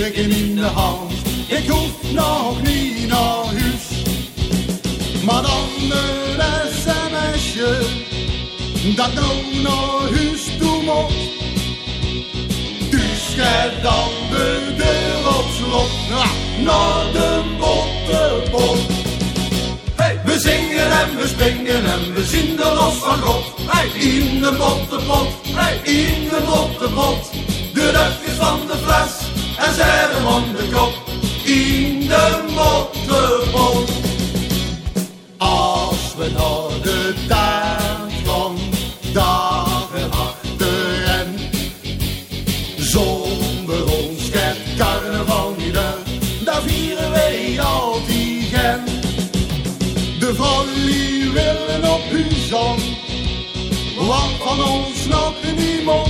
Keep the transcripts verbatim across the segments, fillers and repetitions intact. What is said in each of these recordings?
strikken in de hand. Ik hoef nog niet naar huis, maar dan een sms'je dat nou naar huis toe moet. Dus gaat dan de deur op slot, naar de bottepot. Hey, we zingen en we springen en we zien er los van God. Hey, in de bottepot, hey, in de bottepot. De duifjes van de fles en zet hem om de kop. In de bottepot. Als we naar de taart van dagen achter en zonder ons gaat carnaval niet uit, daar vieren wij al die gen. De vrouwen die willen op huis om, want van ons nog niemand.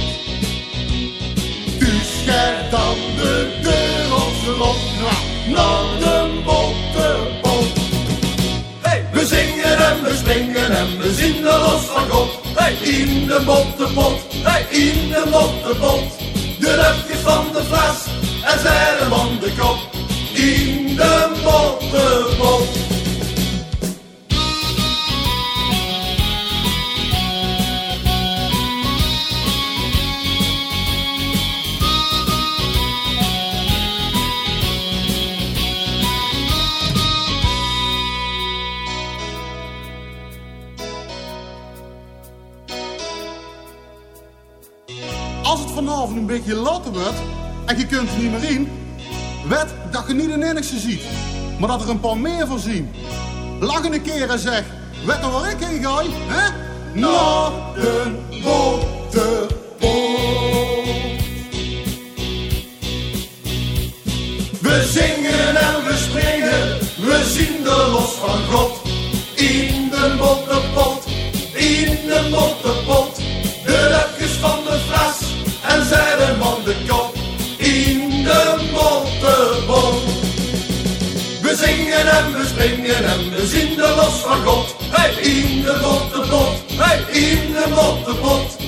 Dus gaat dan de deur op slot, naar de bottepot. Hey, we zingen en we springen en we zien er los van God. Hey, in de bottepot, hey, in de bottepot. De duifjes van de fles en zet hem om de kop. In de bottepot. Als het vanavond een beetje later wordt en je kunt er niet meer in, weet dat je niet de enigste ziet, maar dat er een paar meer van zien. Lach een keer en zeg, weet je waar ik heen ga? Hè? Naar de bottepot. We zingen en we springen, we zien er los van God. In de bottepot, in de bottepot. De duifjes van de fles en zet hem om de kop. In de bottepot. We zingen en we springen en we zien er los van God. Hey, in de bottepot, hey, in de bottepot.